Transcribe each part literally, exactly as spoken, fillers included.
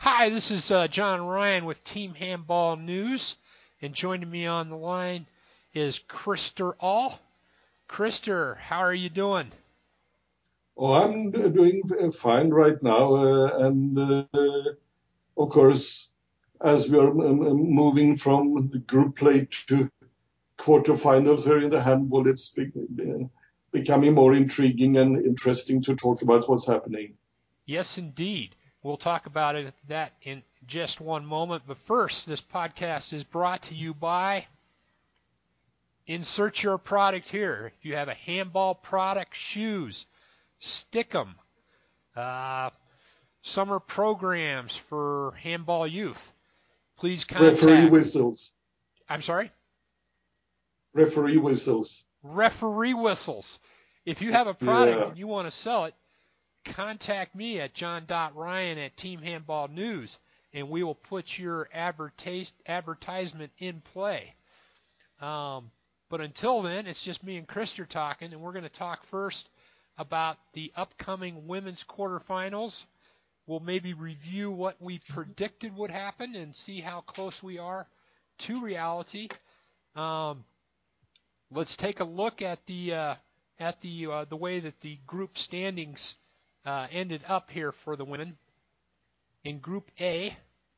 Hi, this is uh, John Ryan with Team Handball News, and joining me on the line is Krister All. Krister, how are you doing? Oh, I'm d- doing uh, fine right now, uh, and uh, of course, as we are um, um, moving from the group play to quarterfinals here in the handball, it's be uh, becoming more intriguing and interesting to talk about what's happening. Yes, indeed. We'll talk about it, that in just one moment. But first, this podcast is brought to you by Insert Your Product here. If you have a handball product, shoes, stick 'em. Uh, summer programs for handball youth, please Referee contact. whistles, I'm sorry? referee whistles. Referee whistles. If you have a product Yeah. and you want to sell it, contact me at john.ryan at Team Handball News, and we will put your advertise, advertisement in play. Um, but until then, it's just me and Krister talking, and we're going to talk first about the upcoming women's quarterfinals. We'll maybe review what we predicted would happen and see how close we are to reality. Um, let's take a look at the uh, at the uh, the way that the group standings uh, ended up here for the women. In Group A,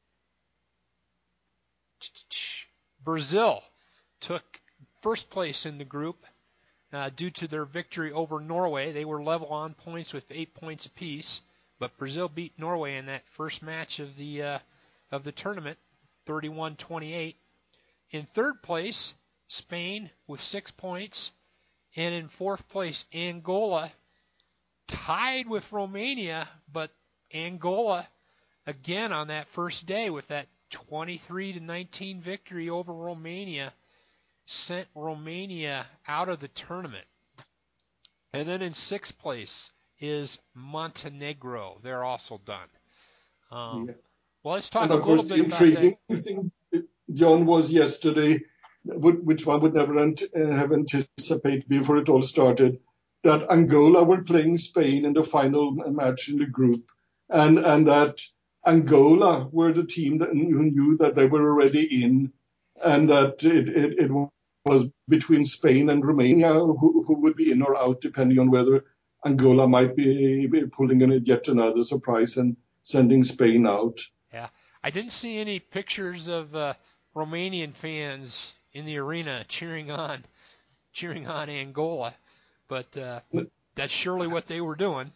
Brazil took first place in the group uh, due to their victory over Norway. They were level on points with eight points apiece, but Brazil beat Norway in that first match of the uh, of the tournament, thirty-one twenty-eight. In third place, Spain with six points, and in fourth place, Angola tied with Romania, but Angola again on that first day with that twenty-three to nineteen victory over Romania sent Romania out of the tournament. And then in sixth place is Montenegro. They're also done. Um, Yeah. well, let's And talk a of little course, the bit about that. intriguing thing, uh, John, was yesterday, would- which one would never ant uh, have anticipated before it all started, that Angola were playing Spain in the final match in the group, and and that Angola were the team that who knew that they were already in, and that it, it, it was between Spain and Romania who, who would be in or out, depending on whether Angola might be, be pulling in yet another surprise and sending Spain out. Yeah, I didn't see any pictures of uh, Romanian fans in the arena cheering on cheering on Angola, but uh, that's surely what they were doing.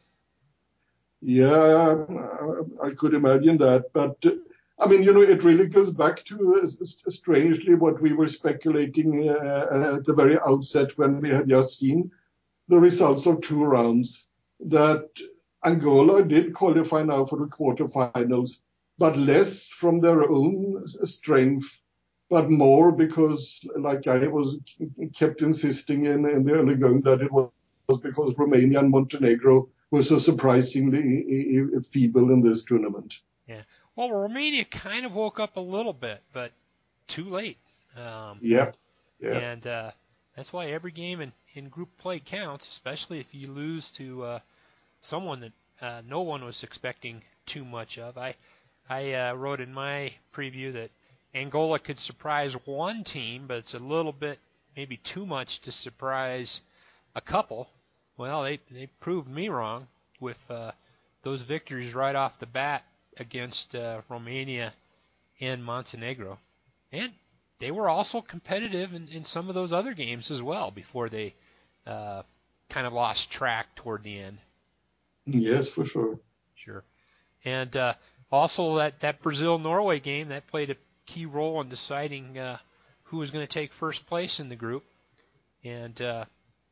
Yeah, I could imagine that. But uh, I mean, you know, it really goes back to uh, s- strangely what we were speculating uh, at the very outset when we had just seen the results of two rounds, that Angola did qualify now for the quarterfinals, but less from their own s- strength, but more because, like I was kept insisting in, in the early going, that it was because Romania and Montenegro were so surprisingly feeble in this tournament. Yeah. Well, Romania kind of woke up a little bit, but too late. Um, Yeah, yeah. and uh, that's why every game in, in group play counts, especially if you lose to uh, someone that uh, no one was expecting too much of. I I uh, wrote in my preview that Angola could surprise one team, but it's a little bit maybe too much to surprise a couple. Well, they they proved me wrong with uh, those victories right off the bat against uh, Romania and Montenegro, and they were also competitive in, in some of those other games as well before they uh, kind of lost track toward the end. Yes, for sure. Sure. And uh, also that, that Brazil Norway game that played a key role in deciding uh, who was going to take first place in the group. And uh,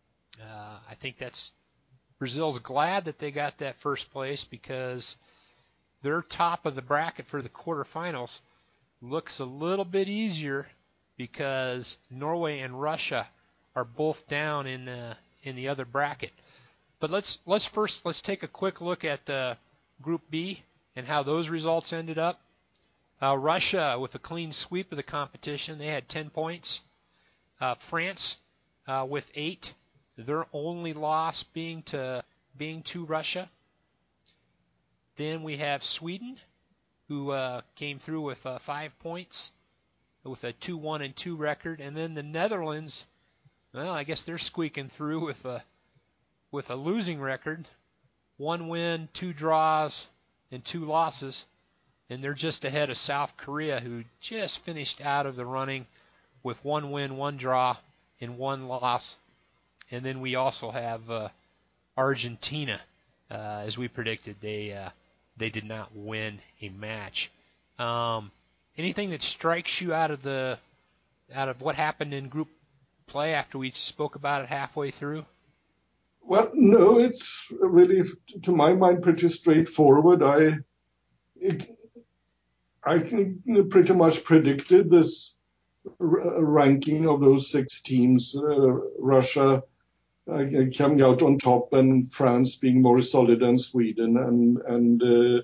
uh, I think that's Brazil's glad that they got that first place because their top of the bracket for the quarterfinals looks a little bit easier because Norway and Russia are both down in the in the other bracket. But let's let's first let's take a quick look at uh, Group B and how those results ended up. Uh, Russia with a clean sweep of the competition, they had ten points. Uh, France uh, with eight, their only loss being to being to Russia. Then we have Sweden. who uh, came through with uh, five points with a two one and two record. And then the Netherlands, well, I guess they're squeaking through with a with a losing record, one win, two draws, and two losses. And they're just ahead of South Korea, who just finished out of the running with one win, one draw, and one loss. And then we also have uh, Argentina, uh, as we predicted. They uh, they did not win a match. Um, anything that strikes you out of the out of what happened in group play after we spoke about it halfway through? Well, no, it's really, to my mind, pretty straightforward. I it, I pretty much predicted this r- ranking of those six teams. Uh, Russia uh, coming out on top, and France being more solid than Sweden, and and uh,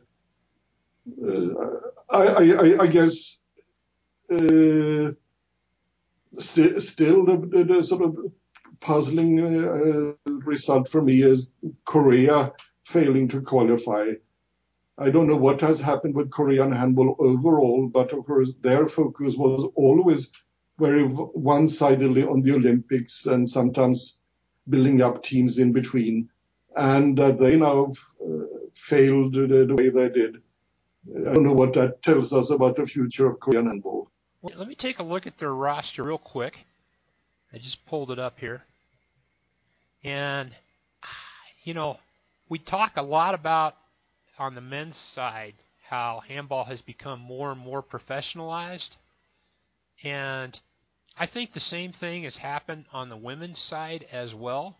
uh, I, I, I guess uh, st- still the, the, the sort of puzzling uh, result for me is Korea failing to qualify. I don't know what has happened with Korean handball overall, but of course their focus was always very one-sidedly on the Olympics and sometimes building up teams in between. And uh, they now uh, failed the, the way they did. I don't know what that tells us about the future of Korean handball. Well, let me take a look at their roster real quick. I just pulled it up here. And, you know, we talk a lot about, on the men's side, how handball has become more and more professionalized. And I think the same thing has happened on the women's side as well.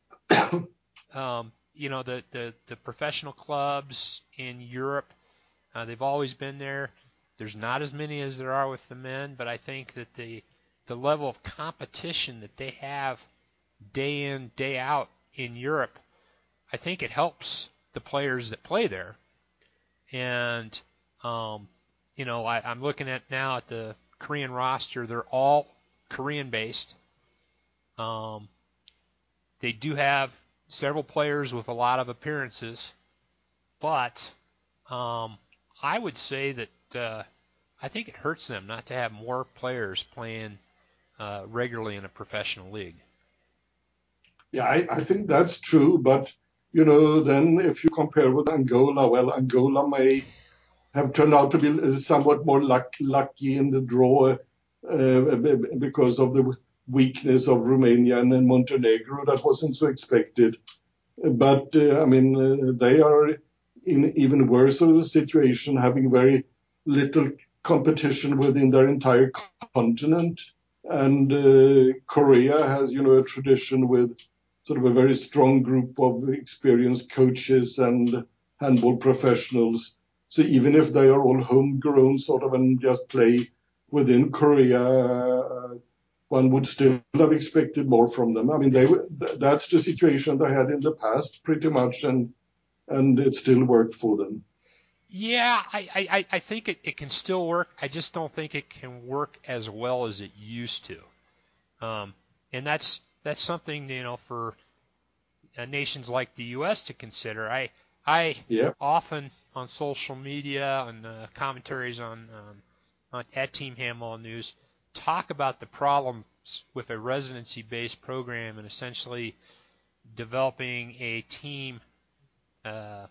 um, you know, the, the, the professional clubs in Europe, uh, they've always been there. There's not as many as there are with the men, but I think that the the level of competition that they have day in, day out in Europe, I think it helps the players that play there. And, um, you know, I, I'm looking at now at the Korean roster. They're all Korean-based. Um, they do have several players with a lot of appearances, but um, I would say that uh, I think it hurts them not to have more players playing uh, regularly in a professional league. Yeah, I, I think that's true. But, you know, then if you compare with Angola, well, Angola may have turned out to be somewhat more luck, lucky in the draw uh, because of the weakness of Romania and Montenegro. That wasn't so expected. But, uh, I mean, uh, they are in even worse of a situation, having very little competition within their entire continent. And uh, Korea has, you know, a tradition with sort of a very strong group of experienced coaches and handball professionals. So even if they are all homegrown sort of and just play within Korea, uh, one would still have expected more from them. I mean, they that's the situation they had in the past pretty much, and and it still worked for them. Yeah, I, I, I think it, it can still work. I just don't think it can work as well as it used to. Um, and that's that's something, you know, for uh, nations like the U S to consider. I I Yeah. often on social media and uh, commentaries on, um, on at Team Handball News talk about the problems with a residency-based program and essentially developing a team, uh,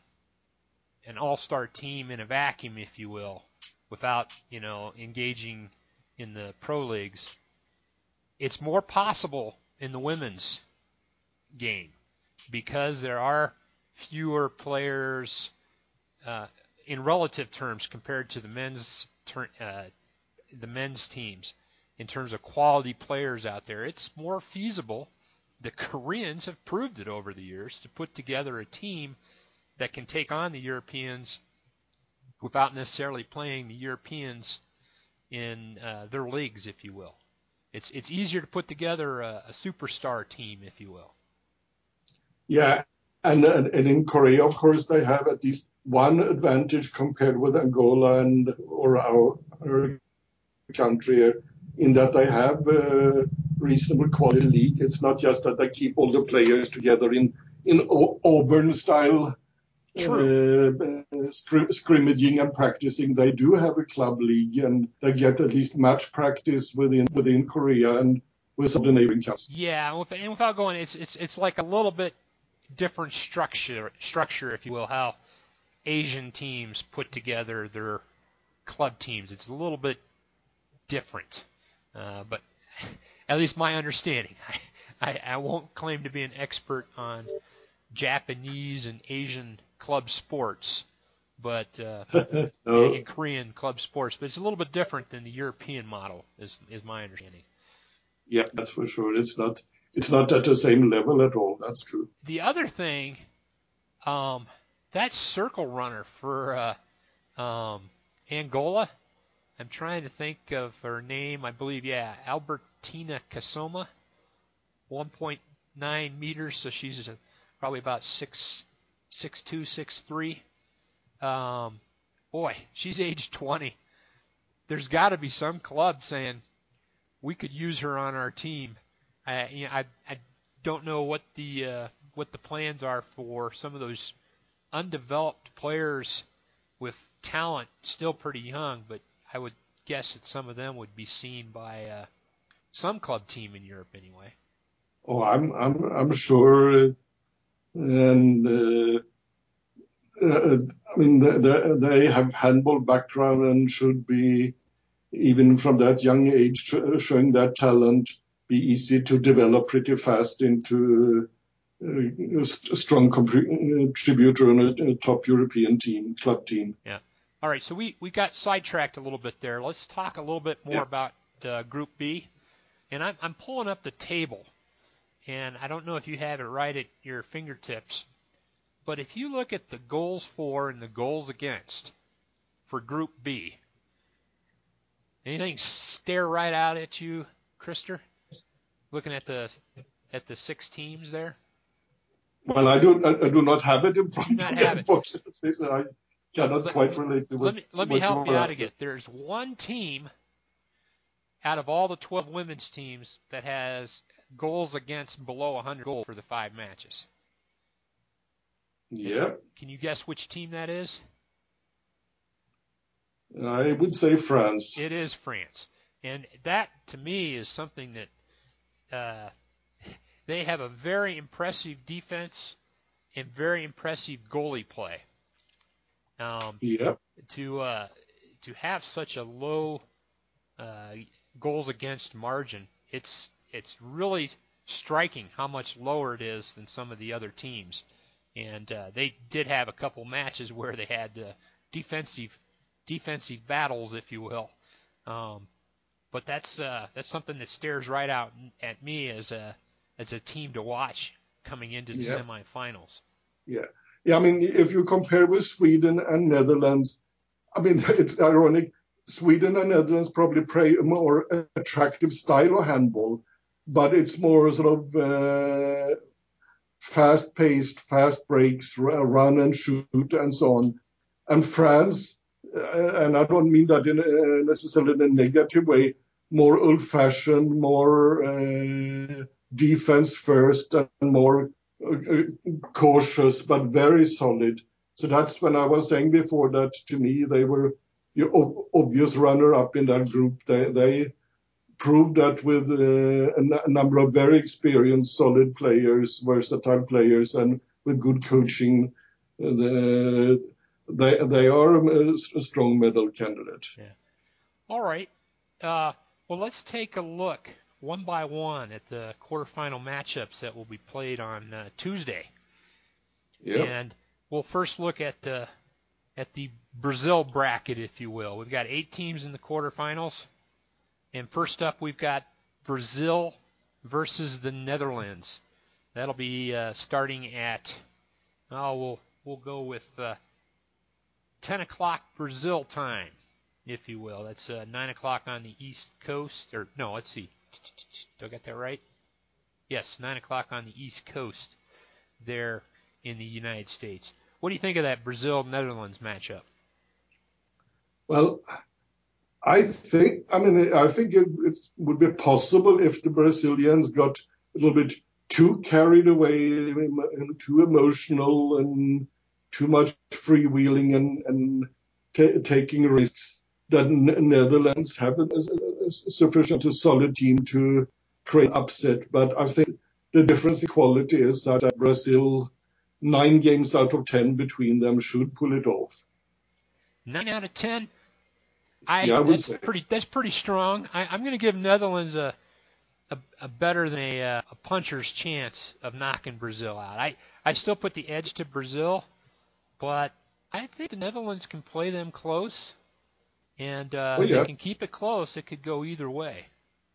an all-star team in a vacuum, if you will, without, you know, engaging in the pro leagues. It's more possible in the women's game because there are fewer players uh, in relative terms compared to the men's ter- uh, the men's teams in terms of quality players out there. It's more feasible. The Koreans have proved it over the years to put together a team that can take on the Europeans without necessarily playing the Europeans in uh, their leagues, if you will. It's it's easier to put together a, a superstar team, if you will. Yeah, and, and and in Korea, of course, they have at least one advantage compared with Angola and or our, our country in that they have a reasonable quality league. It's not just that they keep all the players together in in Auburn style uh, scrim- scrimmaging and practicing. They do have a club league, and they get at least match practice within within Korea and with some of the neighboring countries. Yeah, and without going, it's it's it's like a little bit different structure, structure, if you will, how Asian teams put together their club teams. It's a little bit different, uh, but at least my understanding. I, I, I won't claim to be an expert on Japanese and Asian club sports, but uh, No. and Korean club sports, but it's a little bit different than the European model, is is my understanding. Yeah, that's for sure. It's not it's not at the same level at all. That's true. The other thing, um, that circle runner for uh, um, Angola, I'm trying to think of her name. I believe, yeah, Albertina Kasoma, one point nine meters, so she's probably about six, six two, six three. Um, boy, she's age twenty. There's got to be some club saying we could use her on our team. I, you know, I, I don't know what the uh, what the plans are for some of those undeveloped players with talent, still pretty young, but I would guess that some of them would be seen by uh, some club team in Europe anyway. Oh, I'm I'm I'm sure, and uh, uh, I mean they, they have handball background and should be, even from that young age, showing that talent, be easy to develop pretty fast into a, a strong contributor on a, a top European team, club team. Yeah. All right, so we, we got sidetracked a little bit there. Let's talk a little bit more yeah. about uh, Group B. And I'm, I'm pulling up the table, and I don't know if you have it right at your fingertips, but if you look at the goals for and the goals against for Group B, anything stare right out at you, Krister? Looking at the at the six teams there. Well, I do I, I do not have it in front you do not of me, have unfortunately, it. so I cannot let, quite relate to what. Let me let me help you out again. There's one team out of all the twelve women's teams that has goals against below one hundred goals for the five matches. Yeah. Can you guess which team that is? I would say France. It is France. And that, to me, is something that uh, they have a very impressive defense and very impressive goalie play. Um, yeah. To uh, to have such a low uh, goals against margin, it's it's really striking how much lower it is than some of the other teams. And uh, they did have a couple matches where they had uh, defensive defensive battles, if you will. Um, but that's uh, that's something that stares right out at me as a as a team to watch coming into the yeah. semifinals. Yeah, yeah. I mean, if you compare with Sweden and Netherlands, I mean, it's ironic. Sweden and Netherlands probably play a more attractive style of handball, but it's more sort of uh, fast-paced, fast breaks, run and shoot, and so on. And France, uh, and I don't mean that in a, necessarily in a negative way, more old-fashioned, more uh, defense first, and more uh, cautious, but very solid. So that's when I was saying before that to me they were the obvious runner-up in that group. They, they proved that with uh, a, n- a number of very experienced, solid players, versatile players, and with good coaching, uh, the, they they are a, a strong medal candidate. Yeah. All right. Uh, well, let's take a look one by one at the quarterfinal matchups that will be played on uh, Tuesday. Yep. And we'll first look at the at the Brazil bracket, if you will. We've got eight teams in the quarterfinals. And first up, we've got Brazil versus the Netherlands. That'll be uh, starting at, oh, we'll, we'll go with uh, ten o'clock Brazil time, if you will. That's uh, nine o'clock on the East Coast. Or, no, let's see. Do I get that right? Yes, nine o'clock on the East Coast there in the United States. What do you think of that Brazil-Netherlands matchup? Well, I think, I mean, I think it, it would be possible if the Brazilians got a little bit too carried away, too emotional, and too much freewheeling and, and t- taking risks, that N- Netherlands have a, a, a sufficient a solid team to create upset. But I think the difference in quality is that Brazil, nine games out of ten between them, should pull it off. Nine out of ten. I, yeah, I would that's say. pretty. That's pretty strong. I, I'm going to give Netherlands a, a, a better than a, uh, a puncher's chance of knocking Brazil out. I, I still put the edge to Brazil, but I think the Netherlands can play them close, and uh, Oh, if they yeah. can keep it close, it could go either way.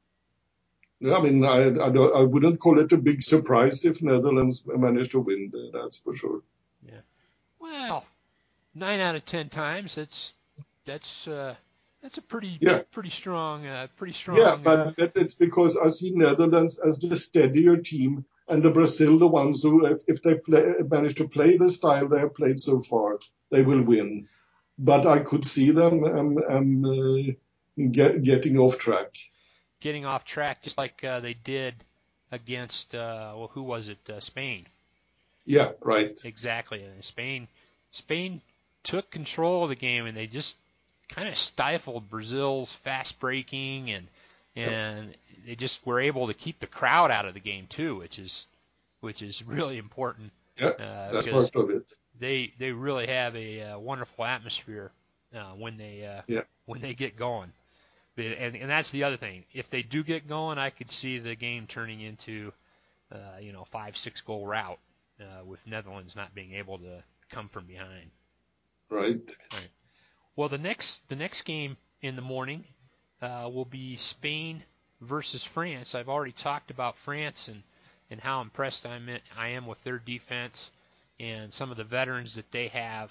Yeah, I mean, I, I, don't, I wouldn't call it a big surprise if Netherlands managed to win. That's for sure. Yeah. Well, nine out of ten times. That's that's uh, that's a pretty Yeah. pretty strong uh, pretty Yeah, strong. Uh, but that- it's because I see Netherlands as the steadier team, and the Brazil the ones who, if, if they play, manage to play the style they have played so far, they will win. But I could see them um, um, uh, get, getting off track. getting off track just like uh, they did against uh, well, who was it? Uh, Spain. Yeah, right. Exactly. And Spain, Spain took control of the game, and they just kind of stifled Brazil's fast breaking, and and they just were able to keep the crowd out of the game too, which is which is really important Yeah, uh, that's because part of it. they they really have a uh, wonderful atmosphere uh, when they uh, Yeah. when they get going. And, and that's the other thing. If they do get going, I could see the game turning into, uh, you know, five six goal rout uh, with Netherlands not being able to come from behind. Right. Right. Well, the next the next game in the morning uh, will be Spain versus France. I've already talked about France and, and how impressed I'm in, I am with their defense and some of the veterans that they have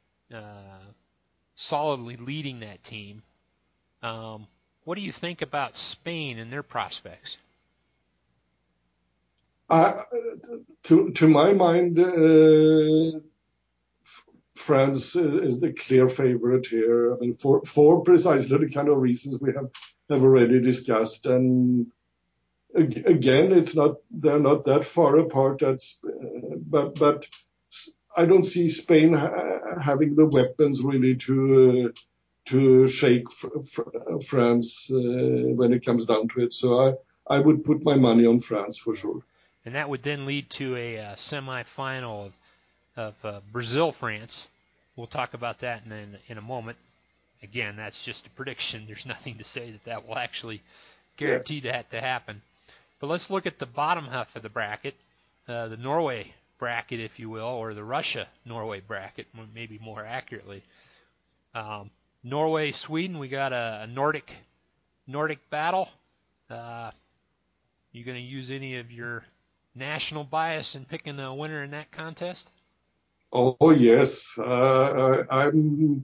uh, solidly leading that team. Um, what do you think about Spain and their prospects? Uh, to to my mind, uh, France is the clear favorite here. I mean, for for precisely the kind of reasons we have have already discussed. And again, it's not they're not that far apart. That's uh, but but I don't see Spain ha- having the weapons really to uh, to shake fr- fr- France uh, when it comes down to it. So I I would put my money on France for Yeah. sure. And that would then lead to a uh, semifinal of, of uh, Brazil-France. We'll talk about that in, in, in a moment. Again, that's just a prediction. There's nothing to say that that will actually Yeah. guarantee that to happen. But let's look at the bottom half of the bracket, uh, the Norway bracket, if you will, or the Russia-Norway bracket, maybe more accurately. Um, Norway, Sweden, we got a, a Nordic Nordic battle. Uh, you going to use any of your national bias in picking a winner in that contest? Oh yes, uh, I, I'm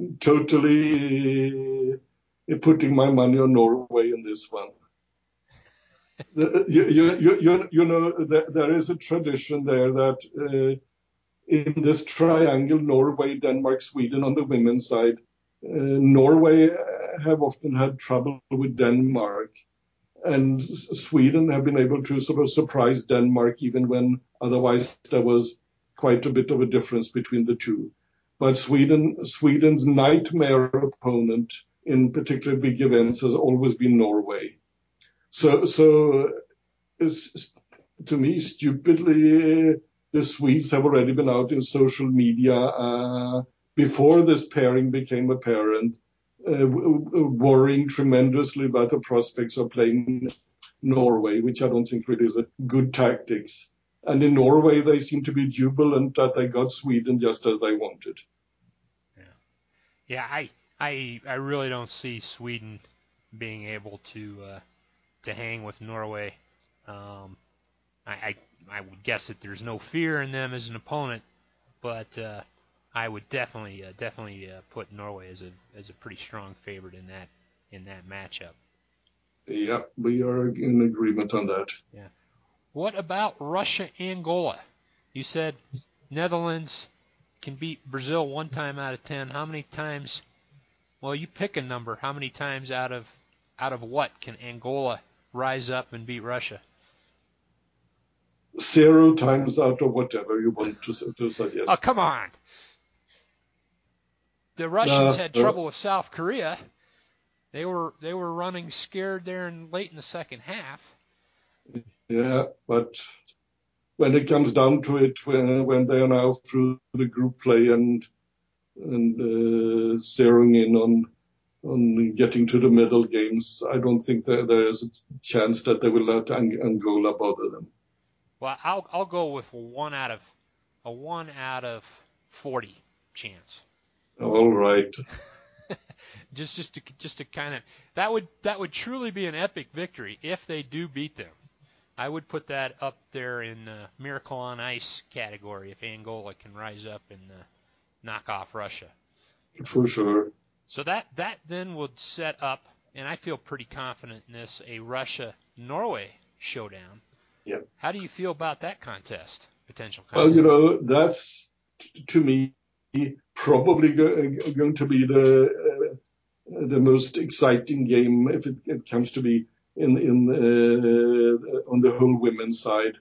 totally putting my money on Norway in this one. The, you, you, you, you know, there, there is a tradition there that uh, in this triangle, Norway, Denmark, Sweden on the women's side, uh, Norway have often had trouble with Denmark, and Sweden have been able to sort of surprise Denmark even when otherwise there was quite a bit of a difference between the two. But Sweden, Sweden's nightmare opponent in particular big events has always been Norway. So, so it's, to me, stupidly, the Swedes have already been out in social media uh, before this pairing became apparent, uh, worrying tremendously about the prospects of playing Norway, which I don't think really is a good tactics. And in Norway, they seem to be jubilant that they got Sweden just as they wanted. Yeah, yeah. I, I, I really don't see Sweden being able to uh, to hang with Norway. Um, I, I, I would guess that there's no fear in them as an opponent, but uh, I would definitely, uh, definitely uh, put Norway as a as a pretty strong favorite in that in that matchup. Yeah, we are in agreement on that. Yeah. What about Russia Angola? You said Netherlands can beat Brazil one time out of ten. How many times? Well, you pick a number. How many times out of out of what can Angola rise up and beat Russia? Zero times out of whatever you want to, to Oh, suggest. come on. the Russians No, had no. trouble with South Korea. They were they were running scared there in late in the second half. Yeah, but when it comes down to it, when when they are now through the group play and and uh, zeroing in on on getting to the medal games, I don't think that there is a chance that they will let Ang- Angola bother them. Well, I'll I'll go with a one out of a one out of forty chance. All right. just just to just to kind of that would that would truly be an epic victory if they do beat them. I would put that up there in the Miracle on Ice category if Angola can rise up and uh, knock off Russia. For sure. So that that then would set up, and I feel pretty confident in this, a Russia-Norway showdown. Yeah. How do you feel about that contest, potential Well, contest? you know, that's to me probably go, going to be the uh, the most exciting game if it, it comes to be in in uh, on the whole women's side.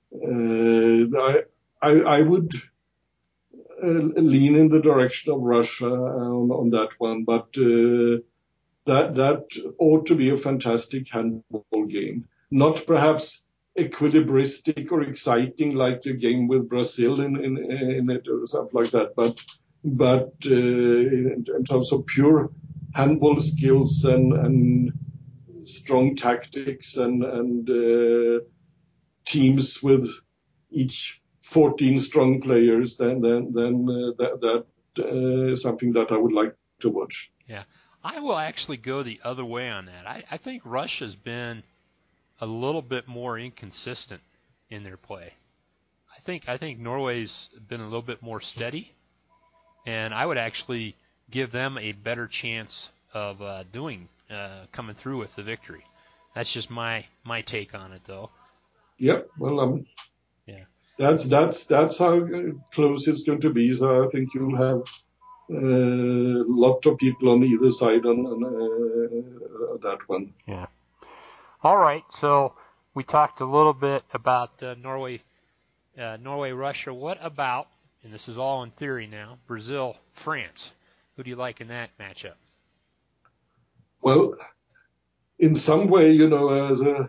Uh, I, I I would uh, lean in the direction of Russia on, on that one, but uh, that that ought to be a fantastic handball game. Not perhaps equilibristic or exciting like the game with Brazil in in, in it or something like that, but but uh, in, in terms of pure handball skills and and strong tactics and and uh, teams with each fourteen strong players, then then then uh, that that uh, is something that I would like to watch. Yeah, I will actually go the other way on that. I, I think Russia's been a little bit more inconsistent in their play. I think I think Norway's been a little bit more steady, and I would actually give them a better chance of uh, doing uh, coming through with the victory. That's just my my take on it, though. Yeah, well, um, Yeah. that's that's that's how close it's going to be. So I think you'll have a uh, lot of people on either side on, on uh, that one. Yeah. All right. So we talked a little bit about uh, Norway, uh, Norway, Russia. What about? And this is all in theory now. Brazil, France. Who do you like in that matchup? Well, in some way, you know, as a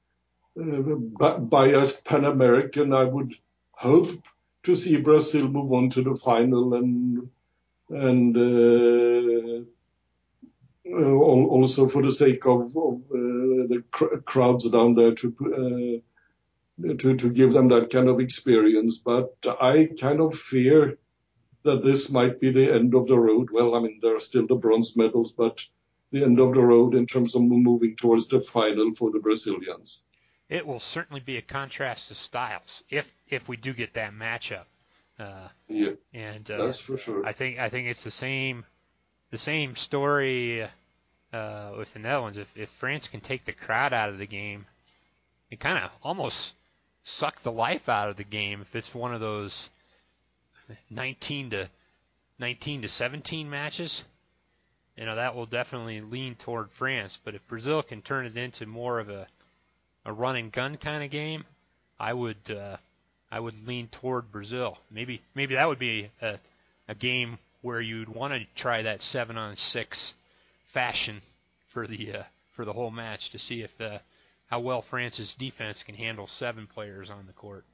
uh, biased Pan American, I would hope to see Brazil move on to the final and and uh, uh, also for the sake of, of uh, the cr- crowds down there to, uh, to to give them that kind of experience. But I kind of fear that this might be the end of the road. Well, I mean, there are still the bronze medals, but the end of the road in terms of moving towards the final for the Brazilians. It will certainly be a contrast of styles if if we do get that matchup. Uh, Yeah, and uh, that's for sure. I think I think it's the same the same story uh, with the Netherlands. If if France can take the crowd out of the game, it kind of almost suck the life out of the game. If it's one of those nineteen to nineteen to seventeen matches, you know that will definitely lean toward France. But if Brazil can turn it into more of a a run and gun kind of game, I would uh, I would lean toward Brazil. Maybe maybe that would be a, a game where you'd want to try that seven on six fashion for the uh, for the whole match to see if uh, how well France's defense can handle seven players on the court.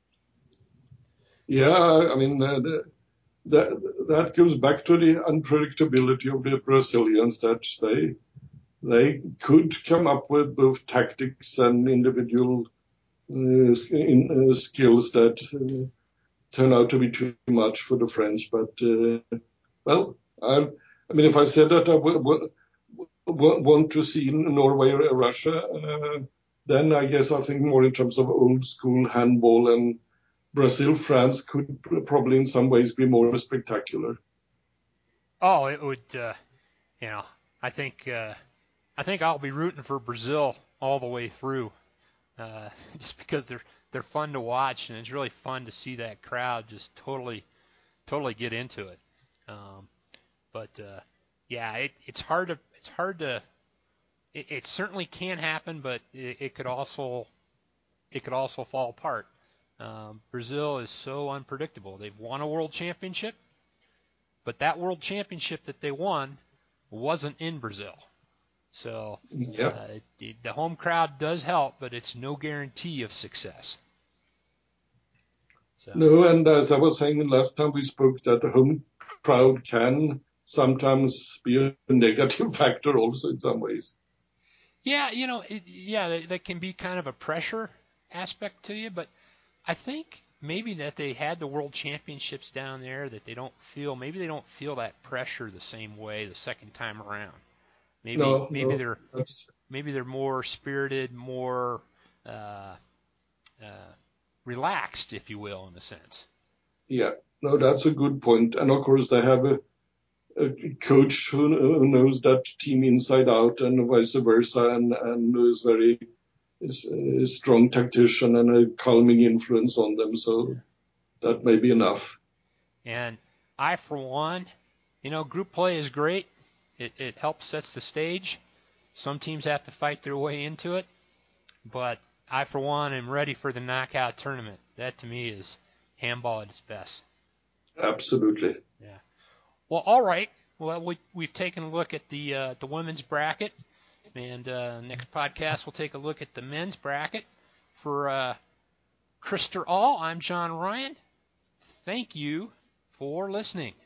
Yeah, I mean, uh, the, that that goes back to the unpredictability of the Brazilians, that they they could come up with both tactics and individual uh, in, uh, skills that uh, turn out to be too much for the French. But uh, well, I, I mean, if I said that I w- w- w- want to see Norway or Russia, uh, then I guess I think more in terms of old school handball, and Brazil France could probably in some ways be more spectacular. Oh, it would. Uh, you know, I think uh, I think I'll be rooting for Brazil all the way through, uh, just because they're they're fun to watch and it's really fun to see that crowd just totally totally get into it. Um, but uh, yeah, it, it's hard to it's hard to it, it certainly can happen, but it, it could also it could also fall apart. Um, Brazil is so unpredictable. They've won a world championship, But that World Championship that they won wasn't in Brazil. So Yeah. uh, it, the home crowd does help, but it's no guarantee of success. So. No, and as I was saying last time we spoke, that the home crowd can sometimes be a negative factor also in some ways. Yeah, you know, it, yeah, that, that can be kind of a pressure aspect to you, but I think maybe that they had the World Championships down there, that they don't feel, maybe they don't feel that pressure the same way the second time around. Maybe No, maybe no, they're that's maybe they're more spirited, more uh, uh, relaxed, if you will, in a sense. yeah, no, that's a good point. And of course, they have a, a coach who, who knows that team inside out, and vice versa, and and who is very is a strong tactician and a calming influence on them. So that may be enough. And I, for one, you know, group play is great. It, it helps sets the stage. Some teams have to fight their way into it, but I, for one, am ready for the knockout tournament. That, to me, is handball at its best. Absolutely. Yeah. Well, all right. Well, we, we've taken a look at the uh, the women's bracket, and uh, next podcast we'll take a look at the men's bracket. For uh, Krister All, I'm John Ryan. Thank you for listening.